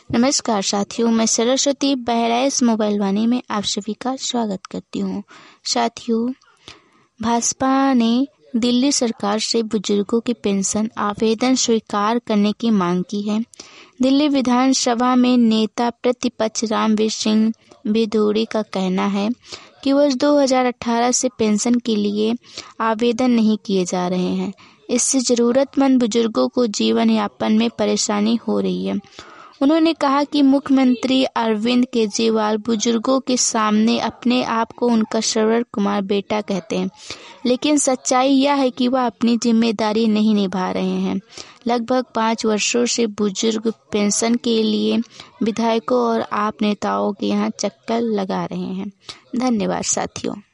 नमस्कार साथियों, मैं सरस्वती बहराइच मोबाइल वाणी में आप सभी का स्वागत करती हूँ। साथियों, भाजपा ने दिल्ली सरकार से बुजुर्गों की पेंशन आवेदन स्वीकार करने की मांग की है। दिल्ली विधानसभा में नेता प्रतिपक्ष रामवीर सिंह भदौरिया का कहना है कि वर्ष 2018 से पेंशन के लिए आवेदन नहीं किए जा रहे हैं। इससे जरूरतमंद बुजुर्गों को जीवन यापन में परेशानी हो रही है। उन्होंने कहा कि मुख्यमंत्री अरविंद केजरीवाल बुजुर्गों के सामने अपने आप को उनका सरल कुमार बेटा कहते हैं, लेकिन सच्चाई यह है कि वह अपनी जिम्मेदारी नहीं निभा रहे हैं। लगभग 5 वर्षों से बुजुर्ग पेंशन के लिए विधायकों और आप नेताओं के यहाँ चक्कर लगा रहे हैं। धन्यवाद साथियों।